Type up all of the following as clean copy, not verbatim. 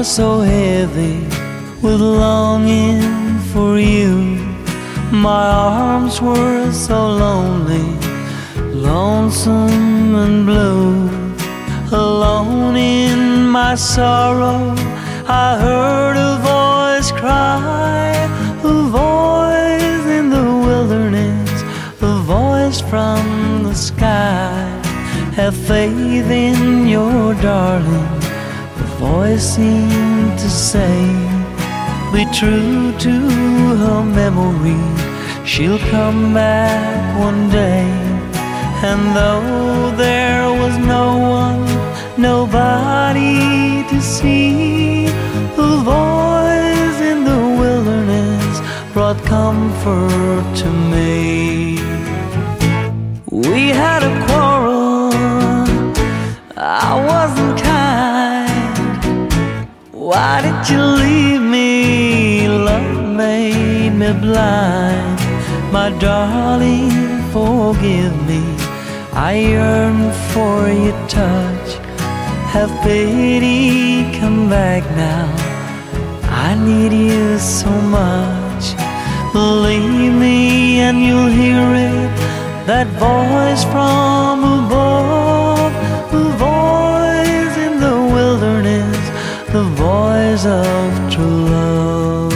was so heavy with longing for you. My arms were so lonely, lonesome and blue. Alone in my sorrow, I heard a voice cry, a voice in the wilderness, a voice from the sky. Have faith in your darling, the voice seemed to say. Be true to her memory, she'll come back one day. And though there was no one, nobody to see, the voice in the wilderness brought comfort to me. We had a quarrel, I wasn't kind. Why did you leave me? Love made me blind. My darling, forgive me, I yearn for your touch. Have pity, come back now, I need you so much. Believe me and you'll hear it, that voice from above, the voice in the wilderness, the voice of true love.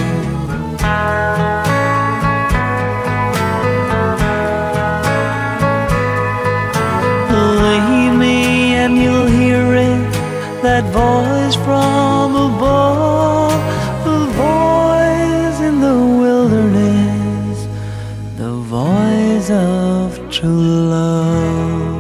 Believe me and you'll hear it, that voice from above, the voice in the wilderness, the voice of true love.